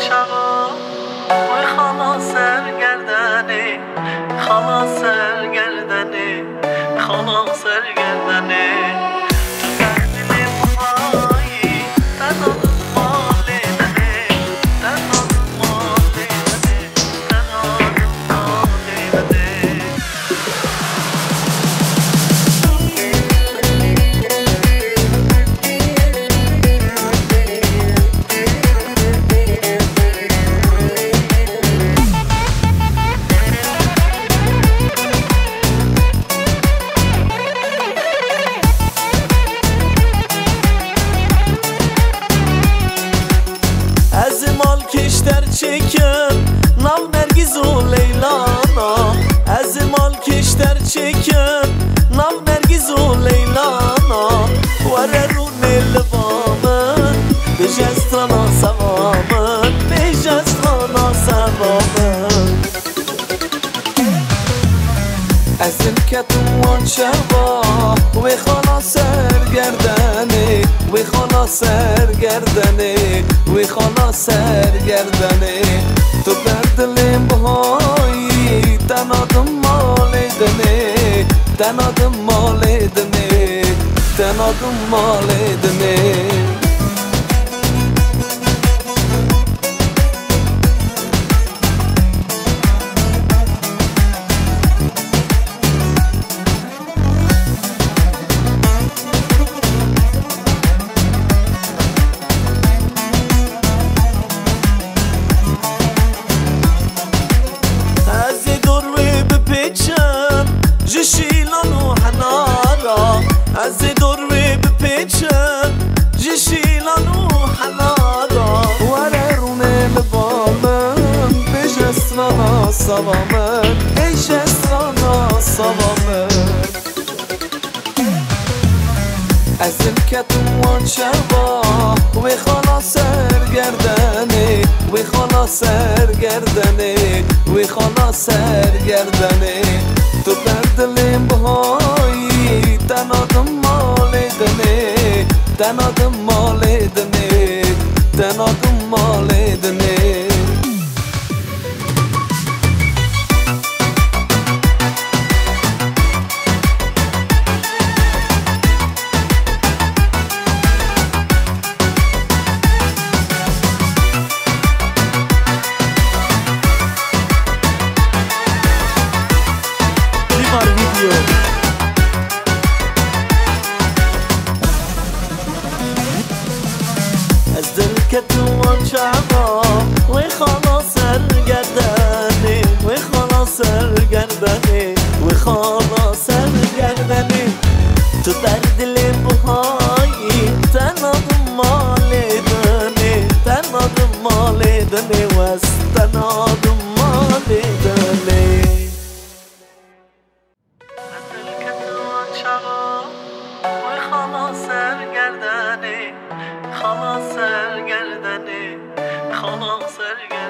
شبا وی خالا سرگردنه خالا سرگردنه خالا سرگردنه تو در دل پایی تنها مال منه تنها مال منه تنها مال منه کشتر چکم نام نرگیز و لیلانا از مال کشتر چکم نام نرگیز و لیلانا وره رو نلوامن بجستانا سوامن بجستانا سوامن از این کتوان شبا وی خالا سرگردنه وی خالا سرگردنه وی خالا سرگردنه تو در دلم بهایی تنادم مال دنه تنادم مال دنه تنادم مال دنه جشیلان و حنارا از دروی بپیچم جشیلان و حنارا وره رونه لبامن بجسترانا سوامن بجسترانا سوامن از این کتوان شبا وی خالا سرگردنه وی خالا سرگردنه وی خالا سرگردنه تو در دلم بهایی تنادم مال دنه تنادم مال دنه تنادم مال دنه از دل که توان شبا وی خالا سرگردنه وی خالا سرگردنه وی خالا سرگردنه تو در دل بهایی تنادم مال دنه تنادم مال دنه و از تنادم مال دنه از دل که توان شبا وی خالا سرگردنه خالا سرگردنه خالا سرگردنه